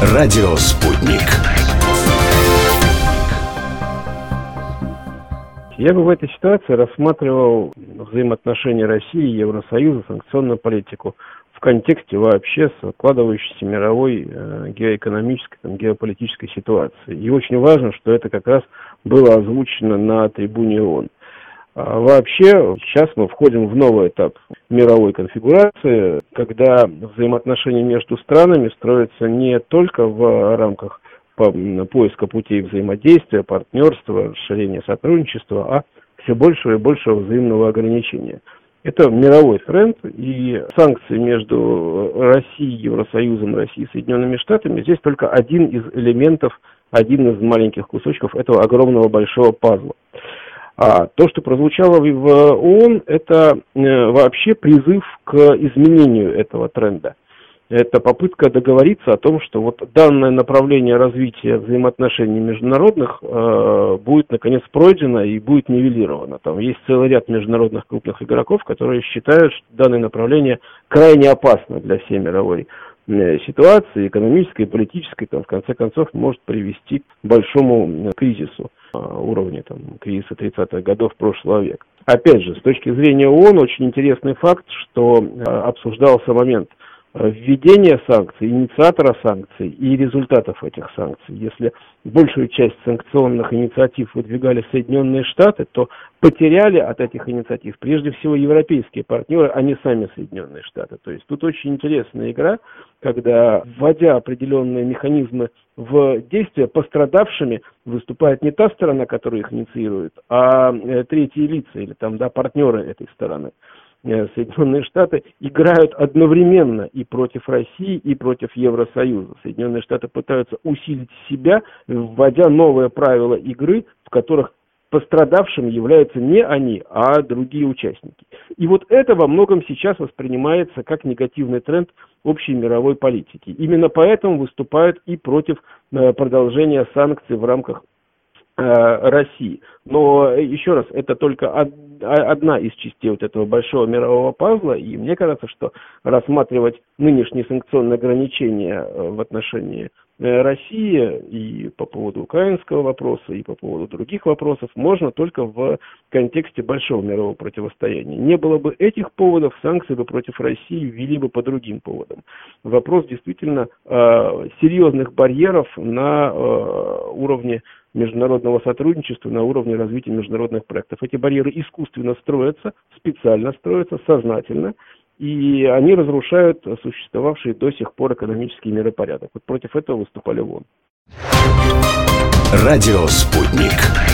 Радио «Спутник». Я бы в этой ситуации рассматривал взаимоотношения России и Евросоюза, санкционную политику в контексте вообще складывающейся мировой геоэкономической, геополитической ситуации. И очень важно, что это как раз было озвучено на трибуне ООН. Вообще, сейчас мы входим в новый этап мировой конфигурации, когда взаимоотношения между странами строятся не только в рамках поиска путей взаимодействия, партнерства, расширения сотрудничества, а все большего и большего взаимного ограничения. Это мировой тренд, и санкции между Россией, Евросоюзом, Россией и Соединенными Штатами здесь только один из элементов, один из маленьких кусочков этого огромного большого пазла. А то, что прозвучало в ООН, это вообще призыв к изменению этого тренда. Это попытка договориться о том, что вот данное направление развития взаимоотношений международных будет наконец пройдено и будет нивелировано. Там есть целый ряд международных крупных игроков, которые считают, что данное направление крайне опасно для всей мировой ситуации, экономической, политической, в конце концов, может привести к большому кризису уровня кризиса 30-х годов прошлого века. Опять же, с точки зрения ООН, очень интересный факт, что обсуждался момент введения санкций, инициатора санкций и результатов этих санкций. Если большую часть санкционных инициатив выдвигали Соединенные Штаты, то потеряли от этих инициатив прежде всего европейские партнеры, а не сами Соединенные Штаты. То есть тут очень интересная игра, когда, вводя определенные механизмы в действие, пострадавшими выступает не та сторона, которая их инициирует, а третьи лица или партнеры этой стороны. Соединенные Штаты играют одновременно и против России, и против Евросоюза. Соединенные Штаты пытаются усилить себя, вводя новые правила игры, в которых пострадавшим являются не они, а другие участники. И вот это во многом сейчас воспринимается как негативный тренд общей мировой политики. Именно поэтому выступают и против продолжения санкций в рамках России. Но, еще раз, это только одна из частей вот этого большого мирового пазла, и мне кажется, что рассматривать нынешние санкционные ограничения в отношении России и по поводу украинского вопроса, и по поводу других вопросов можно только в контексте большого мирового противостояния. Не было бы этих поводов, санкции бы против России ввели бы по другим поводам. Вопрос действительно серьезных барьеров на уровне международного сотрудничества, на уровне развития международных проектов. Эти барьеры искусственно строятся, специально строятся, сознательно, и они разрушают существовавший до сих пор экономический миропорядок. Вот против этого выступали в ООН. Радио «Спутник».